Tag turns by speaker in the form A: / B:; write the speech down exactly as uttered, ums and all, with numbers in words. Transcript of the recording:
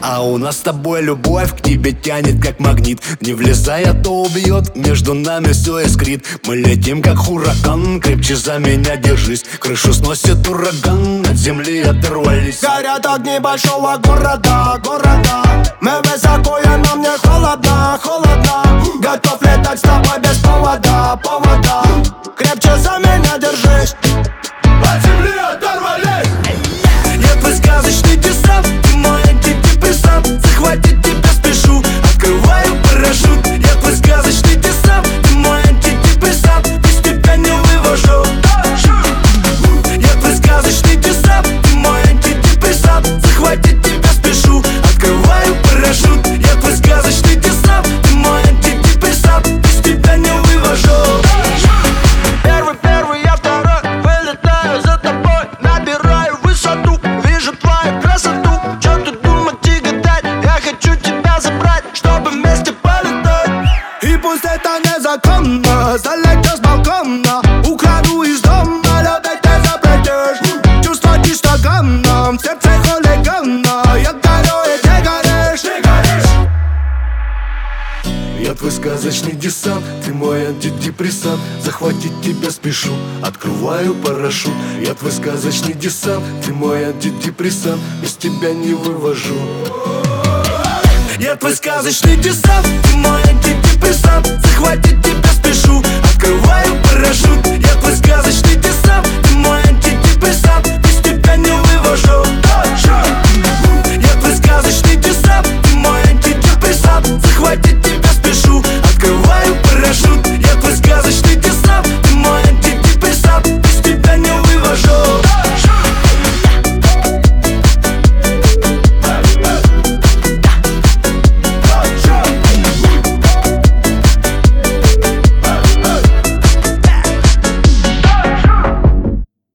A: А у нас с тобой любовь к тебе тянет как магнит. Не влезай, а то убьет, между нами все искрит. Мы летим как ураган, крепче за меня держись. Крышу сносит ураган, от земли оторвались.
B: Горят огни большого города, города. Мы высоко, и нам не холодно, холодно. Готов летать с тобой без повода, повода. Крепче за меня держись. От земли оторвались.
A: Я твой сказочный десант, ты мой антидепрессант. Захватить тебя спешу, открываю парашют. Я твой сказочный десант, ты мой антидепрессант. Без тебя не вывожу. Я твой сказочный десант, ты мой антидепрессант. Захватить тебя спешу, открываю парашют. Я твой сказочный десант, ты мой антидепрессант. Без тебя не вывожу.
B: Первый, первый, я второй. Вылетаю за тобой, набираю высоту. Вижу твою красоту. Чё тут думать и гадать? Я хочу тебя забрать, чтобы вместе полетать. И пусть это незаконно, залетишь с балкона. Украду из дома, любить ты запретишь. Чувство чисто гамном, в сердце хулигана. Я горю и ты горишь, ты горишь.
A: Я твой сказочный десант, ты мой антидепрессант. Захватить тебя спешу, открываю парашют. Я твой сказочный десант, ты мой антидепрессант. Без тебя не вывожу. Я твой сказочный десант, ты мой антидепрессант. Захватить тебя спешу, открываю парашют. Я твой сказочный десант, ты мой антидепрессант.